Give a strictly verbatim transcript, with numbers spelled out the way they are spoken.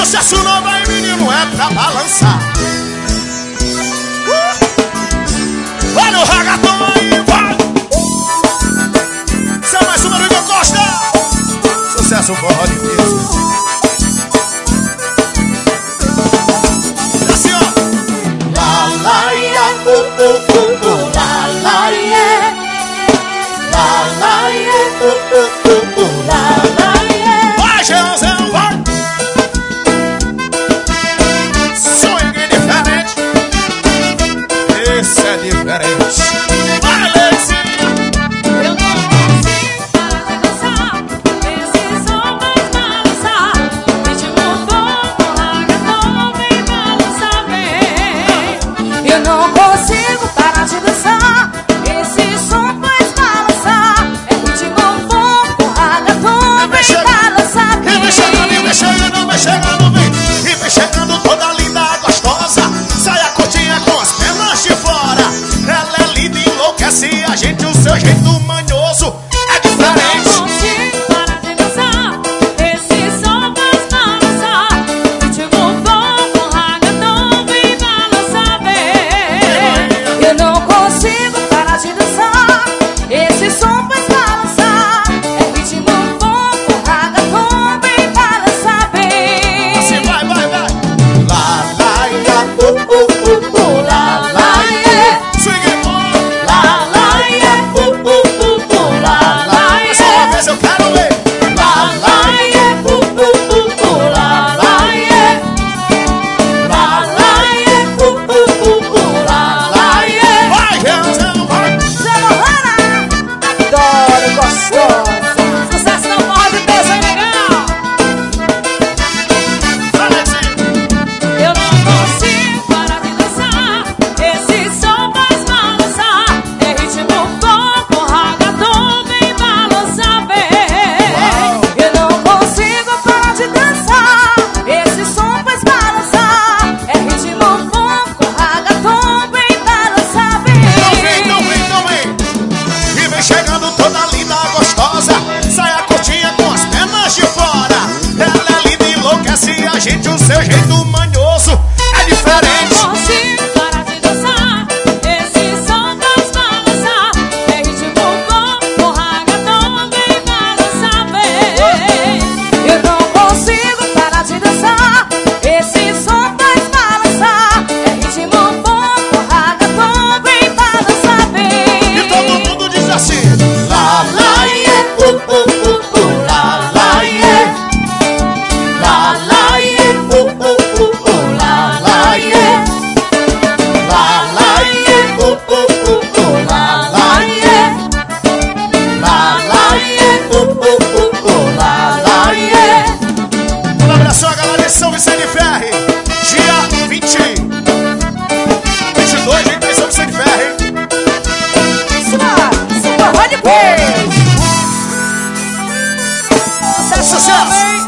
Sucesso novo aí, menino, é pra balançar. uh! Olha o ragatão aí, vai! Isso é mais uma do Igor Costa. Sucesso forró de peso. Assim, ó. La la ia, uh, uh, uh, uh, la la ia. La la ia, uh, uh, uh, uh, la la ia. Vai, Jeanzão, vai! Swing diferente. Esse é diferente. Vai, Leite! Eu não consigo parar de dançar. Esse som faz balançar. Ritmo bom, ragatão, vem balançar bem. Eu não consigo parar de dançar. Esse som faz balançar. É ritmo bom, ragatão, vem balançar bem. E vem chegando, e vem chegando, vem chegando, vem. E vem chegando toda linda, gostosa. Sai a curtinha com as pernas de fora. Ela é linda e enlouquece a gente. O seu jeito manhoso é Eu diferente. não consigo parar de dançar. Esse som faz balançar. Ritmo bom, ragatão, vem balançar bem. Eu não consigo parar de dançar. Esse som faz balançar. É ritmo bom, ragatão, vem balançar bem. Assim, vai, vai, vai. La la ia, uh, uh, uh, uh, la la ia. Swing bom. La la ia, uh, uh, uh, uh, la la Mais uma ia. vez eu quero ver. La la ia, uh, uh, uh, uh, la la ia. La la ia, uh, uh, uh, uh, la la ia. Vai, Jeanzão, vai. Adoro gostosa. Sucesso não pode ter sem legal. Vai, Leitinho. Eu não consigo parar de dançar. Esse som faz balançar. É ritmo bom, com ragatão, vem balançar bem. Eu não consigo parar de dançar. Esse som faz balançar. É ritmo bom, com ragatão, vem balançar bem. Não vem, não vem, não vem. E vem chegando toda linda, gostosa. Sai a curtinha com as pernas de fora. Ela é linda e enlouquece a gente. O seu jeito manhoso é diferente. Não consigo parar de dançar. Esse som faz balançar. É ritmo bom, com ragatão, vem balançar bem. Eu não consigo parar de dançar. Esse som faz balançar. É ritmo bom, com ragatão, vem balançar bem. E todo mundo diz assim. La la ia, uh, uh, uh, uh, la la ia. La la ia, uh, uh, uh, uh, la la ia. La la ia, uh, uh, uh, uh, la la ia. La la ia, uh, uh, uh, uh, la la ia. Um abraço a galera de São Vicente Ferre. Dia vinte, vinte e dois, gente, em São Vicente Ferre. Sucesso! Sucesso!